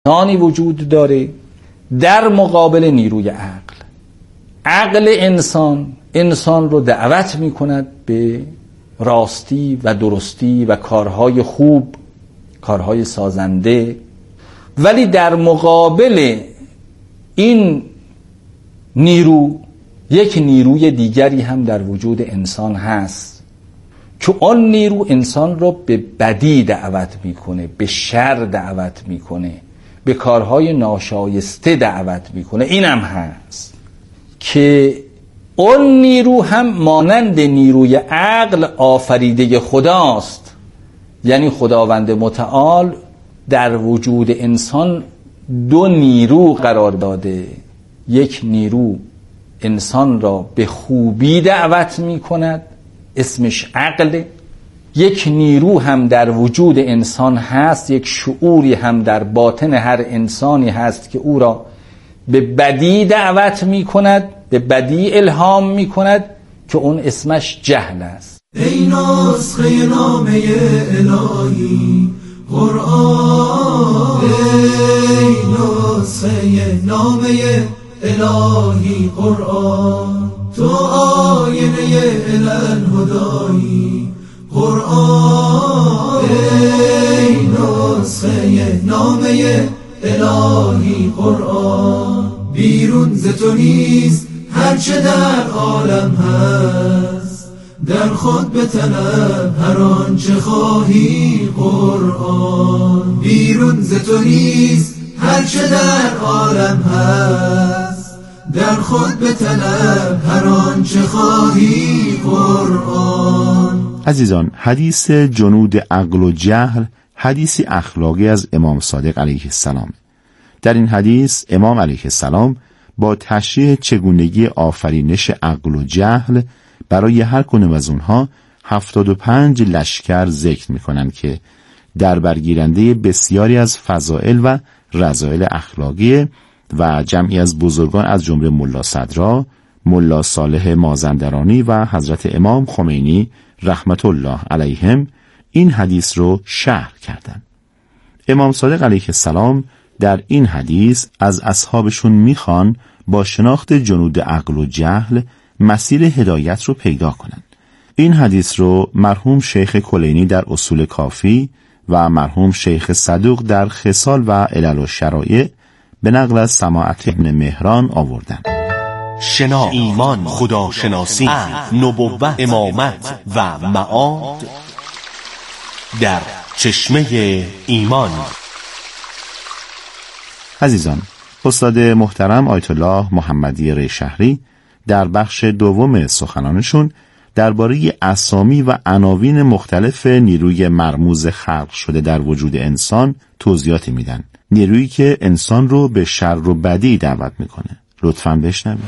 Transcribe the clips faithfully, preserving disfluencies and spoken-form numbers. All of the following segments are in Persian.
انسانی وجود داره در مقابل نیروی عقل. عقل انسان انسان رو دعوت می کند به راستی و درستی و کارهای خوب، کارهای سازنده، ولی در مقابل این نیرو یک نیروی دیگری هم در وجود انسان هست که آن نیرو انسان رو به بدی دعوت میکنه، به شر دعوت میکنه، به کارهای ناشایسته دعوت میکنه. اینم هست که اون نیرو هم مانند نیروی عقل آفریده خداست. یعنی خداوند متعال در وجود انسان دو نیرو قرار داده. یک نیرو انسان را به خوبی دعوت می کند، اسمش عقل. یک نیرو هم در وجود انسان هست، یک شعوری هم در باطن هر انسانی هست که او را به بدی دعوت می کند، به بدی الهام می کند، که اون اسمش جهل است. ای نسخه نامه الهی قرآن، ای نسخه نامه الهی قرآن، تو آینه الهدایی قرآن، ای نسخه نامه الهی قرآن، بیرون ز تو نیست هرچه در عالم هست، در خود بطلب هر آنچه خواهی قرآن، بیرون ز تو نیست هرچه در عالم هست، در خود بطلب هر آنچه خواهی قرآن. عزیزان، حدیث جنود عقل و جهل حدیثی اخلاقی از امام صادق علیه السلام. در این حدیث امام علیه السلام با تشریح چگونگی آفرینش عقل و جهل برای هر کدام از اونها هفتاد و پنج لشکر ذکر می‌کنند که در برگیرنده بسیاری از فضائل و رذائل اخلاقی و جمعی از بزرگان از جمله ملا صدرا، ملا صالح مازندرانی و حضرت امام خمینی رحمت الله علیهم این حدیث رو شرح کردند. امام صادق علیه السلام در این حدیث از اصحابشون میخوان با شناخت جنود عقل و جهل مسیر هدایت رو پیدا کنند. این حدیث رو مرحوم شیخ کلینی در اصول کافی و مرحوم شیخ صدوق در خصال و علل و شرایع به نقل از سماعت ابن مهران آوردن. شناخت، ایمان، خداشناسی، نبوت، امامت و معاد در چشمه ایمان. عزیزان، استاد محترم آیت الله محمدی ریشهری در بخش دوم سخنانشون درباره اسامی و عناوین مختلف نیروی مرموز خلق شده در وجود انسان توضیحاتی میدن. نیرویی که انسان رو به شر و بدی دعوت میکنه. لطفاً بشنوید.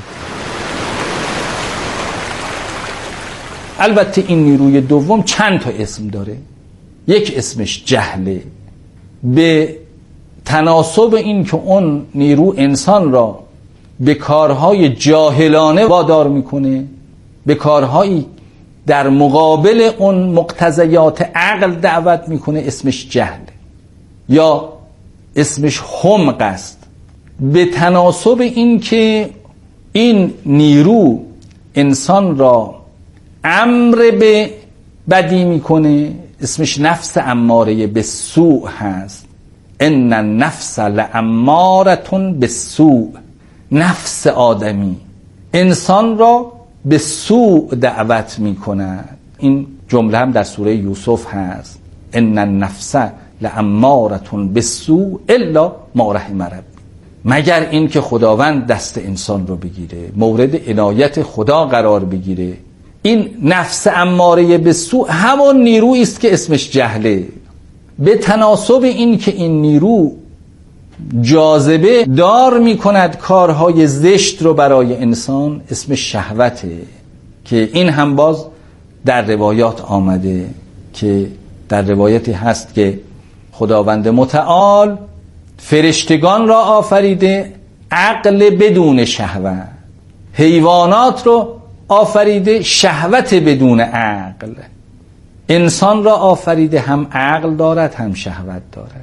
البته این نیروی دوم چند تا اسم داره. یک اسمش جهله، به تناسب این که اون نیرو انسان را به کارهای جاهلانه وادار میکنه، به کارهایی در مقابل اون مقتضیات عقل دعوت میکنه، اسمش جهل. یا اسمش حمق است، به تناسب این که این نیرو انسان را امر به بدی میکنه، اسمش نفس اماره به سوء هست. ان النفس لامارة بالسوء، نفس آدمی انسان را به سوء دعوت میکند. این جمله هم در سوره یوسف هست، ان النفس لامارة بالسوء الا ما رحم ربی، مگر این که خداوند دست انسان رو بگیره، مورد عنایت خدا قرار بگیره. این نفس اماره بالسوء همون نیرویی است که اسمش جهله. به تناسب این که این نیرو جاذبه دار می کند کارهای زشت رو برای انسان، اسمش شهوته، که این هم باز در روایات آمده که در روایتی هست که خداوند متعال فرشتگان را آفریده عقل بدون شهوت، حیوانات رو آفریده شهوت بدون عقل، انسان را آفریده هم عقل دارد هم شهوت دارد.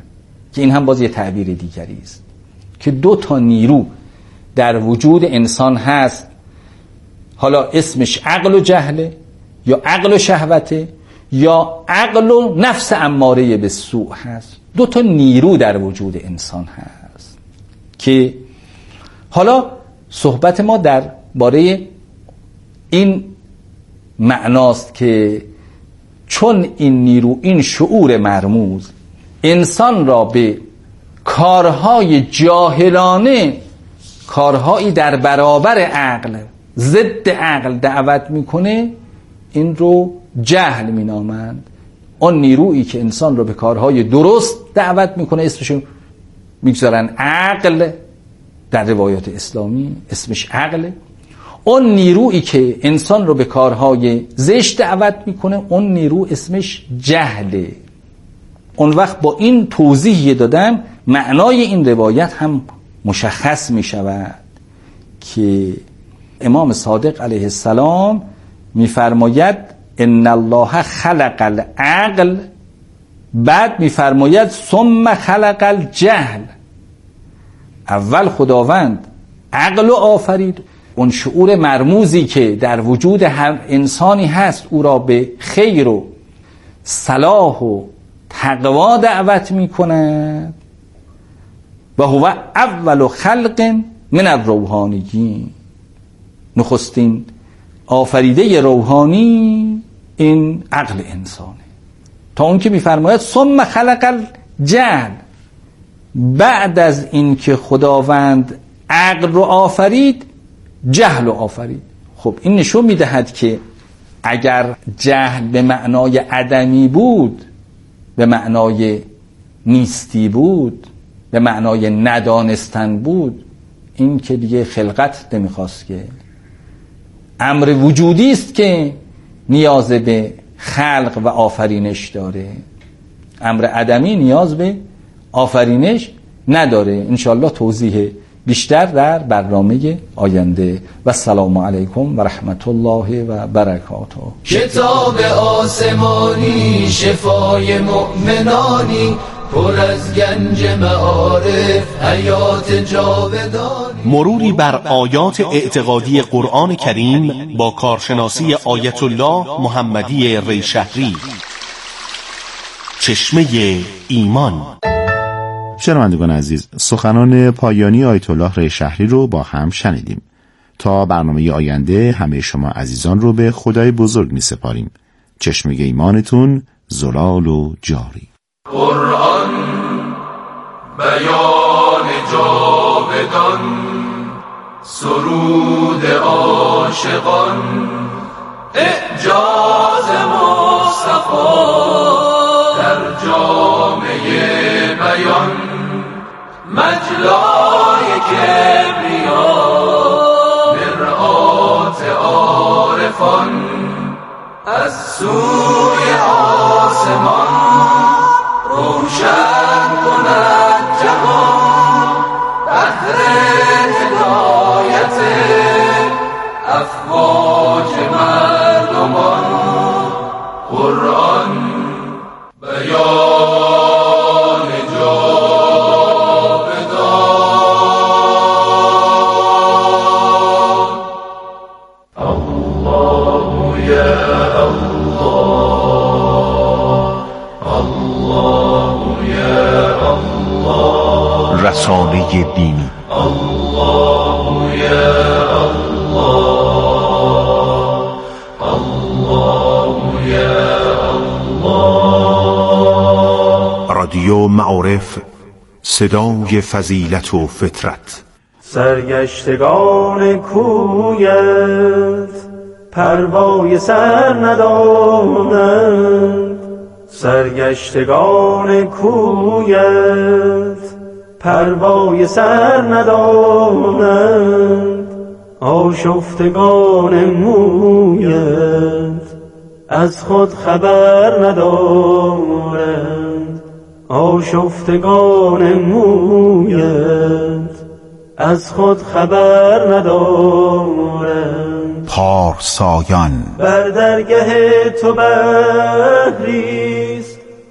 که این هم باز یه تعبیر دیگری است که دو تا نیرو در وجود انسان هست، حالا اسمش عقل و جهله یا عقل و شهوته یا عقل و نفس اماره به سوء هست. دو تا نیرو در وجود انسان هست که حالا صحبت ما در باره این معناست که چون این نیرو، این شعور مرموز انسان را به کارهای جاهلانه، کارهایی در برابر عقل، ضد عقل دعوت میکنه، این رو جهل مینامند. آن نیرویی که انسان رو به کارهای درست دعوت میکنه اسمشو میگذارن عقل، در روایات اسلامی اسمش عقله. اون نیرویی که انسان رو به کارهای زشت دعوت میکنه، اون نیرو اسمش جهله. اون وقت با این توضیح دادم معنای این روایت هم مشخص میشود که امام صادق علیه السلام میفرماید ان الله خلق العقل، بعد میفرماید ثم خلق الجهل. اول خداوند عقل رو آفرید، اون شعور مرموزی که در وجود هر انسانی هست او را به خیر و صلاح و تقوا دعوت میکند. و هو اول خلق من الروحانیین، نخستین آفریده روحانی این عقل انسانه. تا اون که میفرماید ثم خلق الجهل، بعد از این که خداوند عقل رو آفرید جهل رو آفرید. خب این نشون میدهد که اگر جهل به معنای عدمی بود، به معنای نیستی بود، به معنای ندانستن بود، این که دیگه خلقت نمیخواست، که امر وجودی است که نیاز به خلق و آفرینش داره. امر عدمی نیاز به آفرینش نداره. انشاءالله توضیح بیشتر در برنامه آینده. و السلام علیکم و رحمت الله و برکاته. کتاب آسمانی شفای مؤمنانی، پر از گنج معارف حیات جاودانی. مروری بر آیات اعتقادی قرآن کریم با کارشناسی آیت الله محمدی ریشهری. چشمه ایمان. شنوندگان عزیز، سخنان پایانی آیت الله ریشهری رو با هم شنیدیم. تا برنامه آینده همه شما عزیزان رو به خدای بزرگ می سپاریم. چشمه ایمانتون زلال و جاری. قرآن بیان جاودان، سرود عاشقان، اعجاز مصطفی در جامعه بیان، مجلای کبریا مرآت عارفان، از سوی آسمان روشن کند جهان، بحر هدایت افواج مردمان. قرآن بیان جاودان. الله یا الله، رسانه دینی. الله یا الله، الله یا الله. رادیو معارف، صدای فضیلت و فطرت. سرگشتگان کویت پروای سر ندانند، سرگشتگان کویت پروای سر ندانند، آشفتگان مویت از خود خبر ندارند، آشفتگان مویت از خود خبر ندارند. پارسایان بر درگه تو بحریست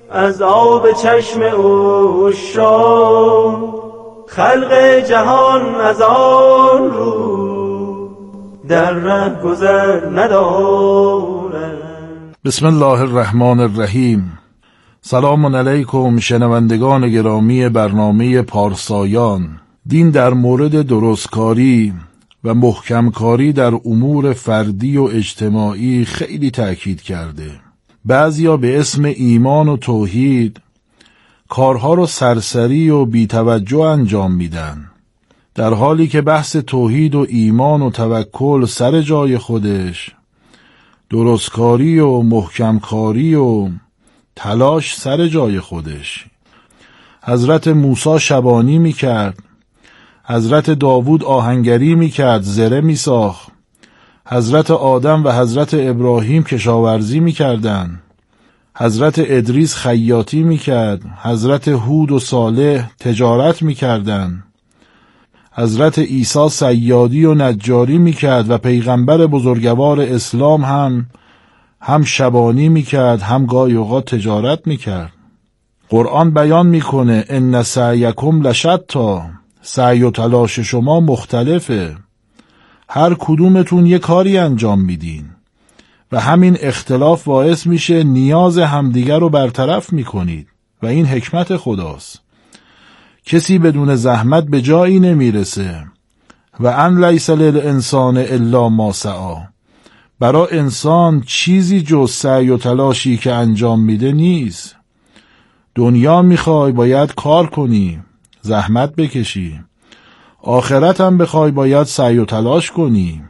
از آب چشم او شد، خلق جهان از آن رو در ره گذر ندارند. بسم الله الرحمن الرحیم. سلام علیکم شنوندگان گرامی برنامه پارسایان. دین در مورد درستکاری و محکمکاری در امور فردی و اجتماعی خیلی تأکید کرده. بعضیا به اسم ایمان و توحید کارها رو سرسری و بی‌توجه انجام میدن، در حالی که بحث توحید و ایمان و توکل سر جای خودش، درستکاری و محکمکاری و تلاش سر جای خودش. حضرت موسی شبانی میکرد، حضرت داوود آهنگری میکرد، زره میساخت، حضرت آدم و حضرت ابراهیم کشاورزی میکردن، حضرت ادریس خیاطی میکرد، حضرت هود و صالح تجارت میکردن، حضرت عیسی صیادی و نجاری میکرد و پیغمبر بزرگوار اسلام هم هم شبانی میکرد، هم گاهی اوقات تجارت میکرد. قرآن بیان میکنه ان سعیکم لشتی، سعی و تلاش شما مختلفه، هر کدومتون یه کاری انجام میدین و همین اختلاف باعث میشه نیاز همدیگر رو برطرف میکنید و این حکمت خداست. کسی بدون زحمت به جایی نمیرسه و ان لیس للانسان الا ما سعی، برای انسان چیزی جز سعی و تلاشی که انجام میده نیست. دنیا میخوای باید کار کنی، زحمت بکشی، آخرت هم بخوای باید سعی و تلاش کنی.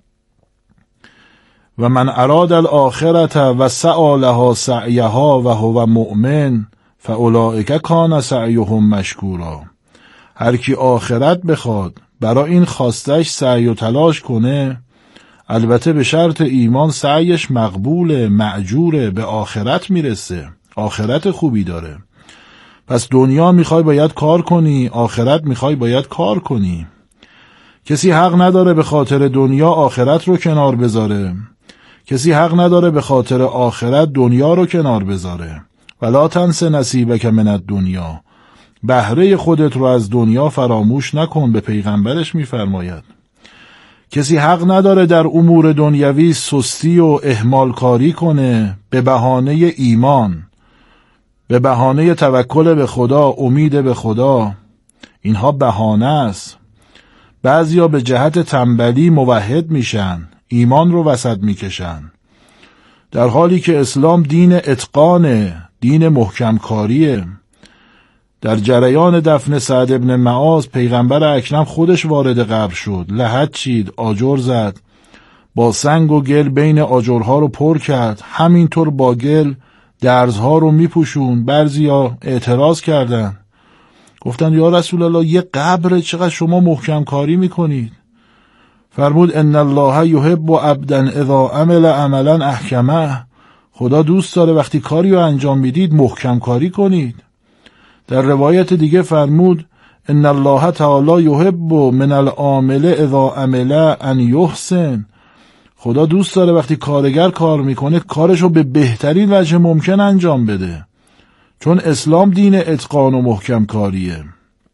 و من اراد الاخرت و سعی لها سعیها و هو مؤمن فاولئک کان سعیهم مشکورا. هر کی آخرت بخواد برای این خواستش سعی و تلاش کنه، البته به شرط ایمان سعیش مقبوله، معجوره، به آخرت میرسه، آخرت خوبی داره. پس دنیا میخوای باید کار کنی، آخرت میخوای باید کار کنی. کسی حق نداره به خاطر دنیا آخرت رو کنار بذاره، کسی حق نداره به خاطر آخرت دنیا رو کنار بذاره. ولا تنس نصیبک من الدنیا، بهره خودت رو از دنیا فراموش نکن، به پیغمبرش میفرماید. کسی حق نداره در امور دنیوی سستی و اهمال کاری کنه به بهانه ایمان، به بهانه توکل به خدا، امید به خدا. اینها بهانه است. بعضیا به جهت تنبلی موحد میشن، ایمان رو وسط میکشن، در حالی که اسلام دین اتقانه، دین محکمکاریه. در جریان دفن سعد ابن معاذ پیغمبر اکرم خودش وارد قبر شد، لحد چید، آجر زد، با سنگ و گل بین آجرها رو پر کرد، همینطور با گل درزها رو میپوشون. بعضیا اعتراض کردن، گفتن یا رسول الله یه قبر چقدر شما محکم کاری میکنید؟ فرمود ان الله یحب عبدا اذا عمل عملا احکمه، خدا دوست داره وقتی کاری رو انجام میدید محکم کاری کنید. در روایت دیگه فرمود ان الله تعالی یحب من العامل اذا عمل ان یحسن، خدا دوست داره وقتی کارگر کار میکنه کارشو به بهترین وجه ممکن انجام بده، چون اسلام دین اتقان و محکم کاریه.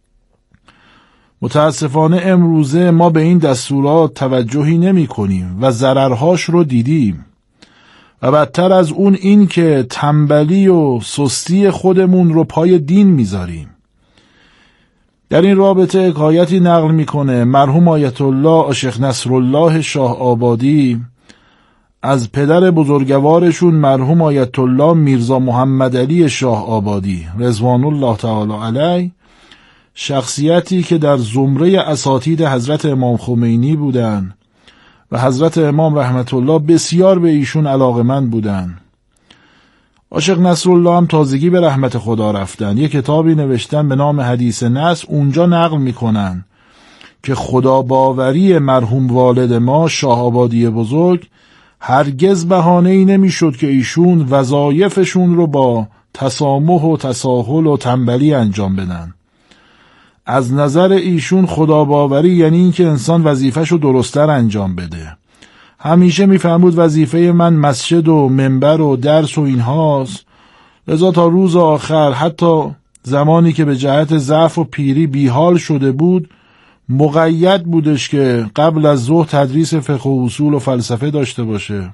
متاسفانه امروزه ما به این دستورات توجهی نمی کنیم و ضررهاش رو دیدیم و بدتر از اون این که تنبلی و سستی خودمون رو پای دین میذاریم. در این رابطه حکایتی نقل میکنه مرحوم آیت الله شیخ نصرالله شاه آبادی از پدر بزرگوارشون مرحوم آیت الله میرزا محمد علی شاه آبادی رضوان الله تعالی علیه، شخصیتی که در زمره اساتید حضرت امام خمینی بودن و حضرت امام رحمت الله بسیار به ایشون علاقمند بودن. عاشق نصرالله هم تازگی به رحمت خدا رفتن. یک کتابی نوشتن به نام حدیث نصر، اونجا نقل میکنن که خدا باوری مرحوم والد ما شاه آبادی بزرگ هرگز بهانه‌ای نمیشد که ایشون وظایفشون رو با تسامح و تساهل و تنبلی انجام بدن. از نظر ایشون خدا باوری یعنی این که انسان وظیفه‌شو درست‌تر انجام بده. همیشه میفهمود وظیفه من مسجد و منبر و درس و اینهاست، لذا تا روز آخر، حتی زمانی که به جهت ضعف و پیری بیحال شده بود، مقید بودش که قبل از ظهر تدریس فقه و اصول و فلسفه داشته باشه.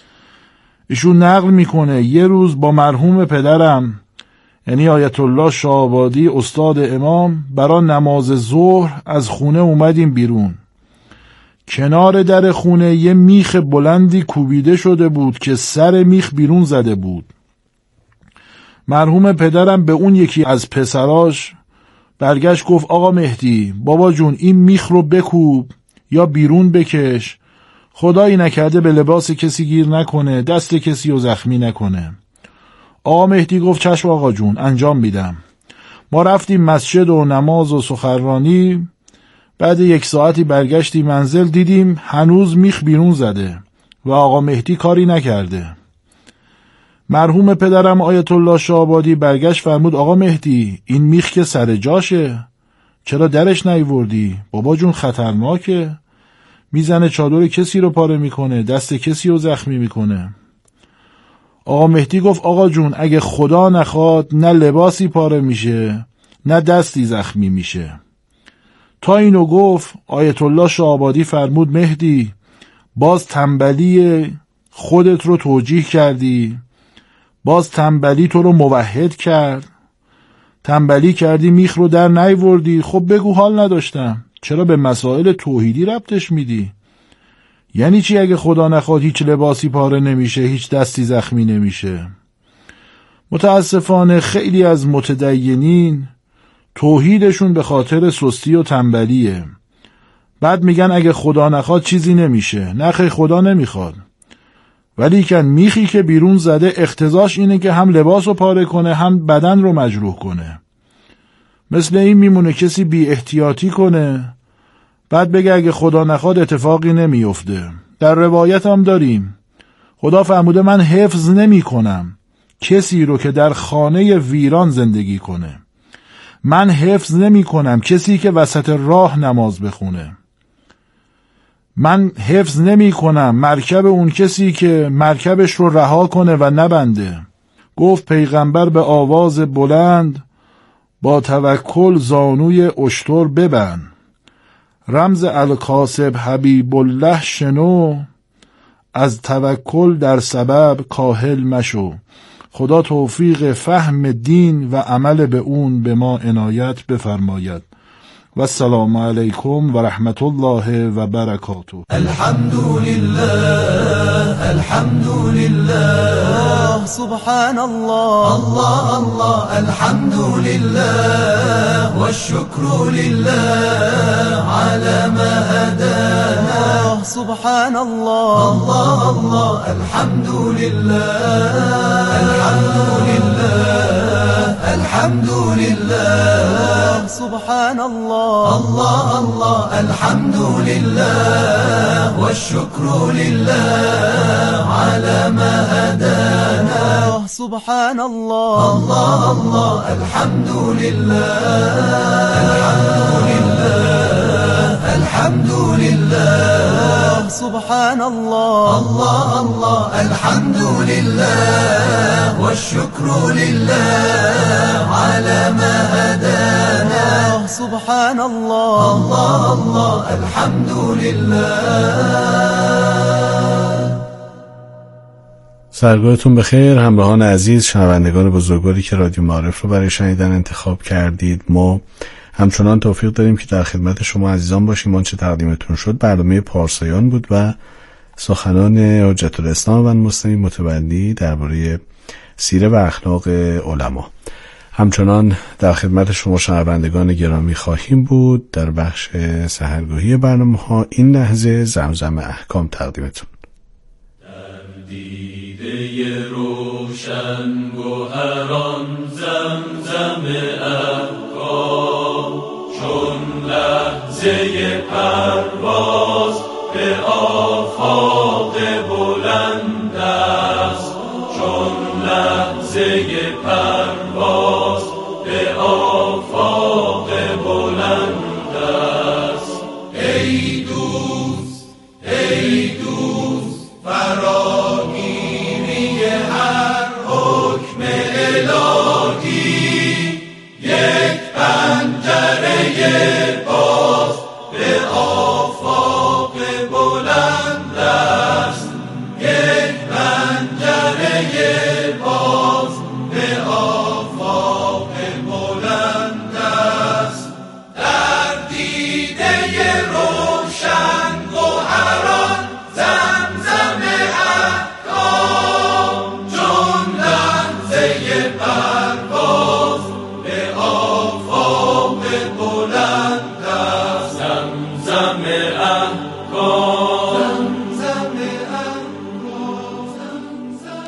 ایشون نقل میکنه یه روز با مرحوم پدرم یعنی آیت الله شاه‌آبادی استاد امام برای نماز ظهر از خونه اومدیم بیرون. کنار در خونه یه میخ بلندی کوبیده شده بود که سر میخ بیرون زده بود. مرحوم پدرم به اون یکی از پسراش برگشت گفت آقا مهدی، بابا جون این میخ رو بکوب یا بیرون بکش، خدایی نکرده به لباس کسی گیر نکنه، دست کسی رو زخمی نکنه. آقا مهدی گفت چشم آقا جون، انجام میدم. ما رفتیم مسجد و نماز و سخنرانی. بعد یک ساعتی برگشتیم منزل، دیدیم هنوز میخ بیرون زده و آقا مهدی کاری نکرده. مرحوم پدرم آیت الله شاه‌آبادی برگشت فرمود آقا مهدی، این میخ که سر جاشه، چرا درش نیوردی؟ بابا جون خطرناکه، میزنه چادر کسی رو پاره میکنه، دست کسی رو زخمی میکنه. آقا مهدی گفت آقا جون اگه خدا نخواد نه لباسی پاره میشه نه دستی زخمی میشه. تا اینو گفت آیت الله شاه‌آبادی فرمود مهدی، باز تنبلی خودت رو توجیه کردی، باز تنبلی تو رو موحد کرد، تنبلی کردی میخ رو در نیوردی. خب بگو حال نداشتم، چرا به مسائل توحیدی ربطش میدی؟ یعنی چی اگه خدا نخواد هیچ لباسی پاره نمیشه، هیچ دستی زخمی نمیشه؟ متاسفانه خیلی از متدینین توحیدشون به خاطر سستی و تنبلیه. بعد میگن اگه خدا نخواد چیزی نمیشه. نخیر خدا نمیخواد، ولی کن میخی که بیرون زده اقتضاش اینه که هم لباس رو پاره کنه هم بدن رو مجروح کنه. مثل این میمونه کسی بی احتیاطی کنه بعد بگه اگه خدا نخواد اتفاقی نمیفته. در روایت هم داریم خدا فرموده من حفظ نمی کنم کسی رو که در خانه ویران زندگی کنه، من حفظ نمی کنم کسی که وسط راه نماز بخونه، من حفظ نمی کنم مرکب اون کسی که مرکبش رو رها کنه و نبنده. گفت پیغمبر به آواز بلند با توکل زانوی اشتر ببند. رمز الکاسب حبیب الله شنو، از توکل در سبب کاهل مشو. خدا توفیق فهم دین و عمل به اون به ما عنایت بفرماید. و السلام علیکم و رحمت الله و برکاته. الحمد لله الحمد لله سبحان الله الله الله الحمد لله والشكر لله على ما هدانا سبحان الله الله الله الحمد لله الحمد لله الحمد لله سبحان الله الله الله الحمد لله والشكر لله على ما هدانا سبحان الله الله الله الحمد لله الحمد لله الحمد لله سبحان الله الله الله الحمد لله والشكر لله على ما هدانا سبحان الله الله الله الحمد لله. سرگاهتون بخیر همراهان عزیز، شنوندگان بزرگواری که رادیو معارف رو برای شنیدن انتخاب کردید. ما همچنان توفیق داریم که در خدمت شما عزیزان باشیم. آنچه تقدیمتون شد برنامه پارسایان بود و سخنان حجت الاسلام و المسلمین متولی درباره سیره و اخلاق علما. همچنان در خدمت شما شنوندگان گرامی خواهیم بود. در بخش سحرگاهی برنامه ها این لحظه زمزم احکام تقدیمتون. در دیده روشن گوهران زمزم احکام، چون لحظه پرواز به آفاق بلند است، چون لحظه پرواز به آفاق بلند است. ای دوست ای دوست فراگیری هر حکم الهی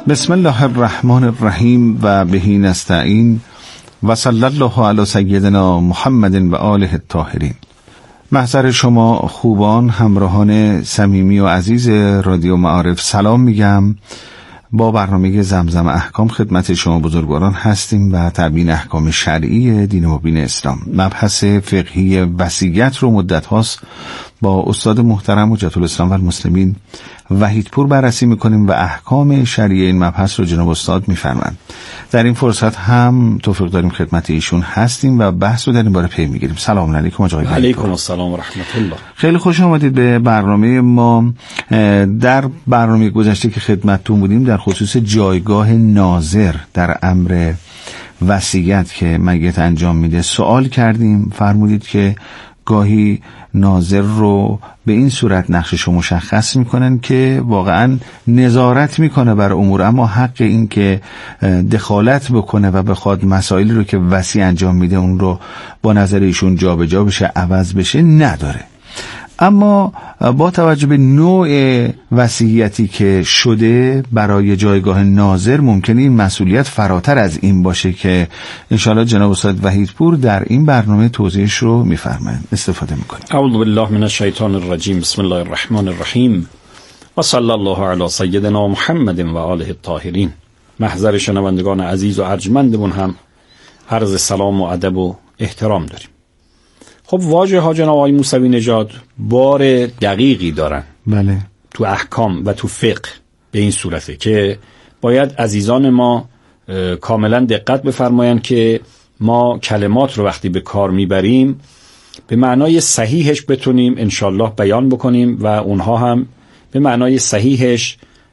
بسم الله الرحمن الرحیم و بهی نستعین و صلی الله علی سیدنا محمد و آله الطاهرین. محضر شما خوبان، همراهان صمیمی و عزیز رادیو معارف سلام میگم. با برنامه زمزم احکام خدمت شما بزرگواران هستیم و تبیین احکام شرعی دین مبین اسلام. مبحث فقهی وصیت رو مدت هاست با استاد محترم حجت الاسلام و المسلمین وحیدپور بررسی میکنیم و احکام شرعی این مبحث رو جناب استاد میفرمایند. در این فرصت هم توفیق داریم خدمت ایشون هستیم و بحث رو در این باره پی میگیریم. سلام علیکم آقای وحیدپور. علیکم السلام و رحمت الله. خیلی خوش آمدید به برنامه ما. در برنامه گذشته که خدمتتون بودیم در خصوص جایگاه ناظر در امر وصیت که میت انجام میده سوال کردیم. فرمودید که گاهی ناظر رو به این صورت نقشش رو مشخص میکنن که واقعا نظارت میکنه بر امور، اما حق این که دخالت بکنه و بخواد مسائلی رو که وصی انجام میده اون رو با نظر ایشون جا به جا بشه، عوض بشه نداره. اما با توجه به نوع وصیتی که شده برای جایگاه ناظر ممکنه این مسئولیت فراتر از این باشه که انشاءالله جناب استاد وحیدپور در این برنامه توضیحش رو میفرمایند. استفاده میکنیم. اعوذ بالله من الشیطان الرجیم. بسم الله الرحمن الرحیم و صلی الله علی سیدنا محمد و آله الطاهرین. محضر شنوندگان عزیز و ارجمندمون هم عرض سلام و ادب و احترام داریم. خب واژه ها جناب آقای موسوی نژاد بار دقیقی دارن. بله. تو احکام و تو فقه به این صورته که باید عزیزان ما کاملا دقت بفرمایند که ما کلمات رو وقتی به کار میبریم به معنای صحیحش بتونیم انشالله بیان بکنیم و اونها هم به معنای صحیحش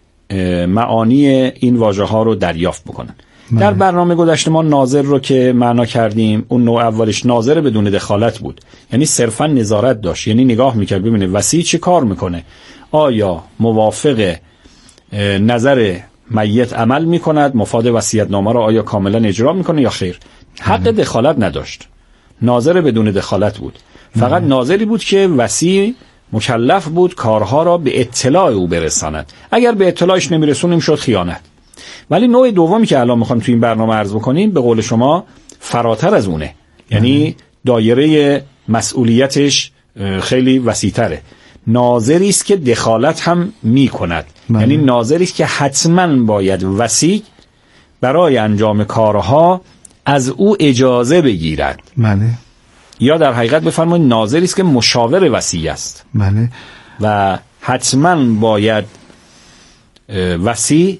معانی این واژه ها رو دریافت بکنن. بله. در برنامه گذشته ما ناظر رو که معنا کردیم، اون نوع اولش ناظر بدون دخالت بود، یعنی صرفا نظارت داشت، یعنی نگاه میکرد ببینه وصی چه کار میکنه، آیا موافق نظر میت عمل میکند، مفاد وصیت‌نامه رو آیا کاملا اجرا میکنه یا خیر. حق بله. دخالت نداشت، ناظر بدون دخالت بود. فقط بله. ناظری بود که وصی مکلف بود کارها را به اطلاع او برساند، اگر به اطلاعش نمیرسونیم شد خیانت. ولی نوع دومی که الان میخوایم تو این برنامه عرض بکنیم به قول شما فراتر از اونه، یعنی دایره مسئولیتش خیلی وسیع‌تره. ناظری است که دخالت هم میکند، یعنی ناظری است که حتما باید وصی برای انجام کارها از او اجازه بگیرد. بله. یا در حقیقت بفرمایید ناظری است که مشاور وصی است. بله. و حتما باید وصی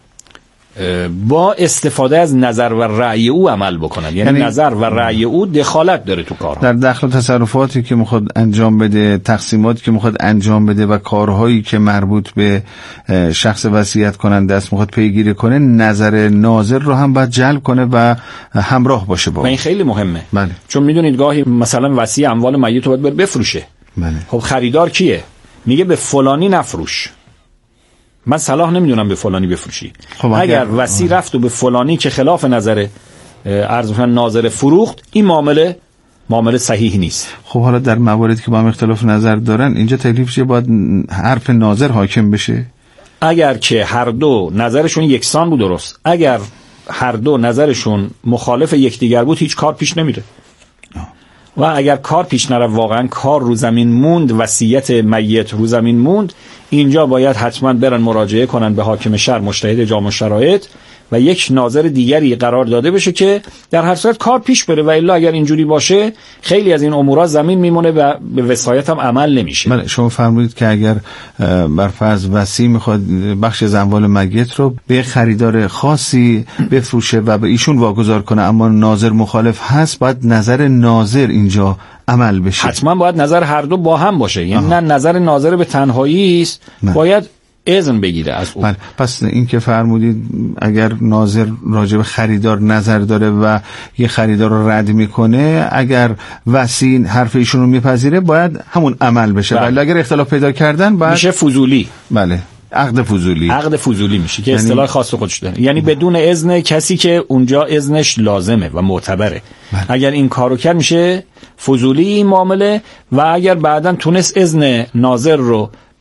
با استفاده از نظر و رأی او عمل بکنن، یعنی, یعنی نظر و رأی او دخالت داره تو کارها، در دخل تصرفاتی که میخواد انجام بده، تقسیماتی که میخواد انجام بده و کارهایی که مربوط به شخص وصیت کننده است میخواد پیگیری کنه، نظر ناظر رو هم باید جلب کنه و همراه باشه با. و این خیلی مهمه. بله. چون میدونید گاهی مثلا وصی اموال میت رو باید بفروشه. بله. خب خریدار کیه؟ میگه به فلانی نفروش. من صلاح نمیدونم به فلانی بفروشی. خب اگر وصی رفت و به فلانی که خلاف نظر عرض می‌کنم ناظر فروخت، این معامله معامله صحیح نیست. خب حالا در مواردی که با هم اختلاف نظر دارن اینجا تکلیف چیه؟ باید حرف ناظر حاکم بشه؟ اگر که هر دو نظرشون یکسان بود درست، اگر هر دو نظرشون مخالف یکدیگر بود هیچ کار پیش نمیره. و اگر کار پیش نره، واقعا کار رو زمین موند، وصیت میت رو زمین موند، اینجا باید حتما برن مراجعه کنن به حاکم شهر، مجتهد جامع الشرایط، و یک ناظر دیگری قرار داده بشه که در هر صورت کار پیش بره. و الا اگر اینجوری باشه خیلی از این امورا زمین میمونه و به وصایت هم عمل نمیشه. بله. شما فرمودید که اگر بر فرض وصی میخواد بخش از اموال میت رو به خریدار خاصی بفروشه و به ایشون واگذار کنه، اما ناظر مخالف هست، باید نظر ناظر اینجا عمل بشه. حتما باید نظر هر دو با هم باشه، یعنی نه نظر ناظر به تنهایی است، باید اذن بگیره از اون. بله. پس این که فرمودید اگر ناظر راجع به خریدار نظر داره و یه خریدار رو رد میکنه، اگر وصی حرف ایشون رو میپذیره باید همون عمل بشه. ولی اگر اختلاف پیدا کردن باید میشه فضولی. بله. عقد فضولی. عقد فضولی میشه که اصطلاح خاص خودش داره، یعنی بدون اذن کسی که اونجا اذنش لازمه و معتبره. بله. اگر این کارو کرد میشه فضولی این معامله. و اگر بعداً تونست اذن ناظر رو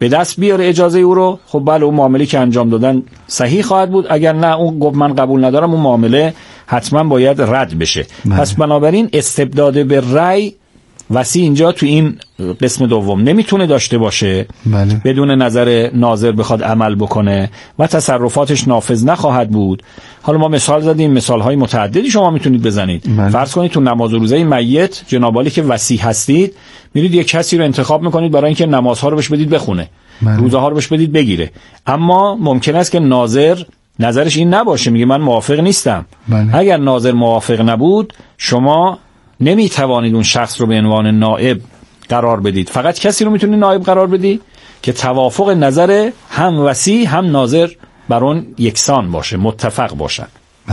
به دست بیاره اجازه او رو، خب بله اون معامله که انجام دادن صحیح خواهد بود. اگر نه اون گفت من قبول ندارم، اون معامله حتما باید رد بشه. بله. پس بنابراین استبداد به رأی وصی اینجا تو این قسم دوم نمیتونه داشته باشه. بله. بدون نظر ناظر بخواد عمل بکنه و تصرفاتش نافذ نخواهد بود. حالا ما مثال زدیم، مثالهای متعددی شما میتونید بزنید. بله. فرض کنید تو نماز و روزه میت جنابالی که وصی هستید، میرید یک کسی رو انتخاب میکنید برای اینکه نمازها رو بهش بدید بخونه، بله. روزه ها رو بهش بدید بگیره، اما ممکن است که ناظر نظرش این نباشه، میگه من موافق نیستم. بله. اگر ناظر موافق نبود، شما نمی توانید اون شخص رو به عنوان نائب قرار بدید. فقط کسی رو میتونید نائب قرار بدید که توافق نظر هم وصی هم ناظر بر اون یکسان باشه، متفق باشن.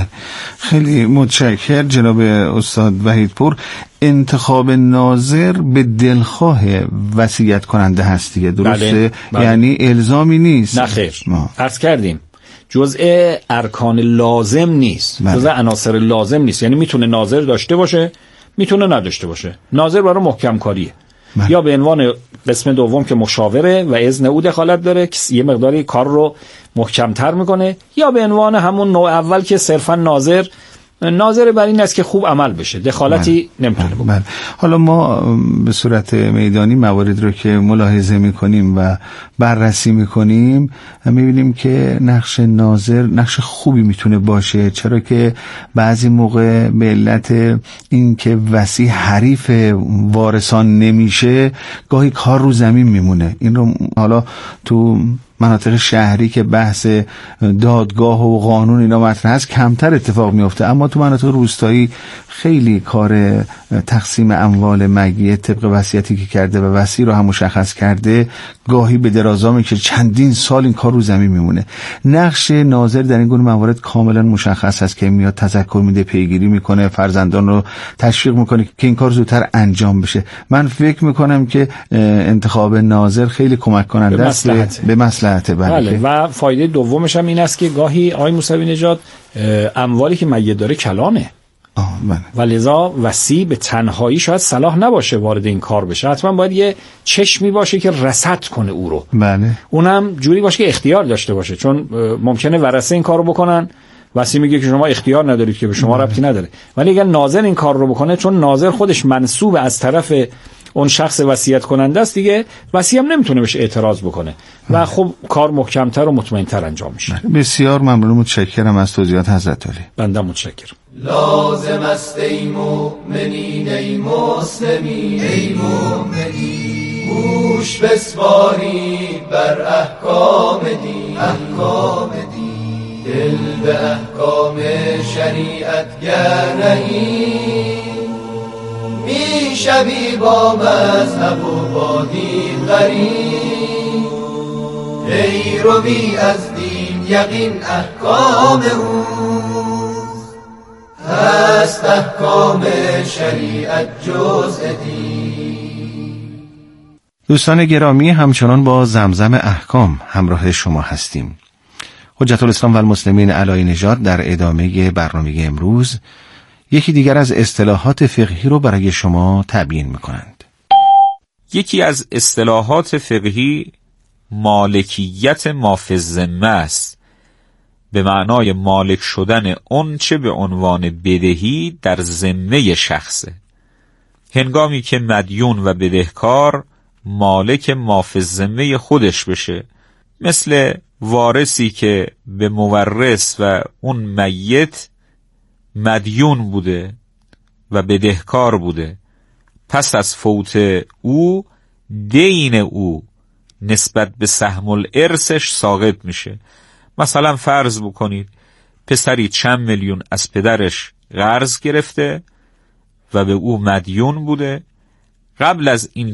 خیلی متشکر جناب استاد وحیدپور. انتخاب ناظر به دلخواه وصیت کننده هست دیگه، درسته؟ بله. بله. یعنی الزامی نیست. نه خیر، عرض کردیم جزء ارکان لازم نیست. بله. جزء عناصر لازم نیست. یعنی میتونه ناظر داشته باشه، میتونه نداشته باشه. ناظر برای محکم کاریه. بله. یا به عنوان قسم دوم که مشاوره و اذن او دخالت داره که یه مقداری کار رو محکم‌تر میکنه، یا به عنوان همون نوع اول که صرفا ناظر ناظر بر این است که خوب عمل بشه، دخالتی نمیتونه بکنه. بله. حالا ما به صورت میدانی موارد رو که ملاحظه میکنیم و بررسی میکنیم، میبینیم که نقش ناظر نقش خوبی میتونه باشه، چرا که بعضی موقع به علت این که وصی حریف وارثان نمیشه، گاهی کار رو زمین میمونه. این رو حالا تو مناطق شهری که بحث دادگاه و قانون اینا مطرح هست کمتر اتفاق میفته، اما تو مناطق روستایی خیلی کار تقسیم اموال میت طبق وصیتی که کرده و وصی رو هم مشخص کرده گاهی به درازا میشه، چندین سال این کار رو زمین میمونه. نقش ناظر در این گونه موارد کاملا مشخص هست که میاد تذکر میده، پیگیری میکنه، فرزندان رو تشویق میکنه که این کار زودتر انجام بشه. من فکر میکنم که انتخاب ناظر خیلی کمک کننده است به مصلحت. بله. و فایده دومش هم این است که گاهی آقای موسوی نژاد اموالی که میت داره کلانه و لذا وصی به تنهایی شاید صلاح نباشه وارد این کار بشه، حتما باید یه چشمی باشه که رصد کنه او رو. بله. اونم جوری باشه که اختیار داشته باشه، چون ممکنه ورثه این کارو بکنن، وصی میگه که شما اختیار ندارید که به شما ربطی نداره. ولی اگر ناظر این کار رو بکنه، چون ناظر خودش منسوب از طرف اون شخص وصیت کننده است دیگه، وصی هم نمیتونه بهش اعتراض بکنه و خب کار محکمتر و مطمئنتر انجام میشه. بسیار ممنون، متشکرم از توضیحات حضرت عالی. بنده متشکرم. لازم است ای مؤمنین ای مسلمین ای مؤمنین، گوش بسپارید بر احکام دین احکام دین، دل به احکام شریعت گرنهید، می شوی با مذهب و با دین غریب، ای روی از دین یقین احکام او هست، احکام شریعت جزء دین. دوستان گرامی، همچنان با زمزم احکام همراه شما هستیم. حجت الاسلام و المسلمین علی نژاد در ادامه برنامه امروز یکی دیگر از اصطلاحات فقهی رو برای شما تبیین میکنند. یکی از اصطلاحات فقهی مالکیت ما فی الذمه است، به معنای مالک شدن اون چه به عنوان بدهی در ذمه شخصه، هنگامی که مدیون و بدهکار مالک ما فی الذمه خودش بشه، مثل وارثی که به مورث و اون میت مدیون بوده و بدهکار بوده، پس از فوت او دین او نسبت به سهم الارثش ساقط میشه. مثلا فرض بکنید پسری چند میلیون از پدرش قرض گرفته و به او مدیون بوده، قبل از این